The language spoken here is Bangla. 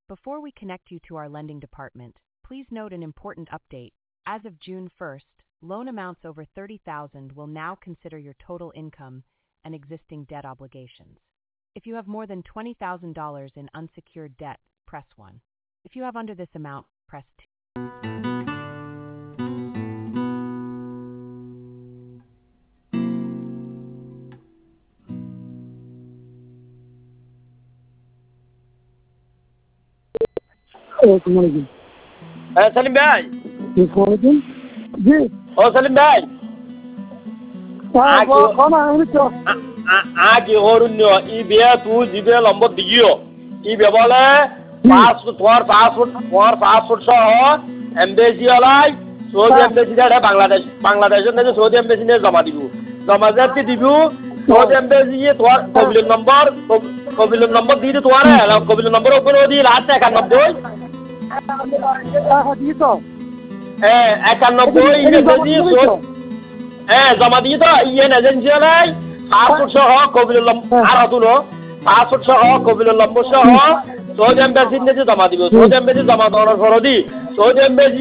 Before we connect you to our lending department, please note an important update. As of June 1st, loan amounts over $30,000 will now consider your total income and existing debt obligations. If you have more than $20,000 in unsecured debt, press 1. If you have under this amount, press 2. আসসালামু আলাইকুম। হ্যাঁ সেলিম ভাই। আসসালামু আলাইকুম। জি। ও সেলিম ভাই। আগে অরণ্য ই বিয়া তুই জিবে লম্বর দিগিও ই বেবলে তোমার পাসপোর্ট সহ এমবেসি হলাই সৌদি এমবেসি বাংলাদেশের নেই সৌদি এমবেসি নিয়ে জমা দিব জমা যাতে দিব সৌদি এমবেসি তোমার কবিলের নম্বর দিয়ে তোমার কবিলের নম্বর ওপরে দিয়ে লাস্ট 91 জমা দিয়ে তো ইয়েন এজেন্সি হলাই পাসপোর্ট সহ কবিলের নম্বর আর হতুলো পাসপোর্ট সহ কবিলের নম্বর সহ সৌদি এমবেসি নিয়ে জমা দিব সৌদি এমবেসি জমা দেওয়ার পর দি সৌদি এমবেসি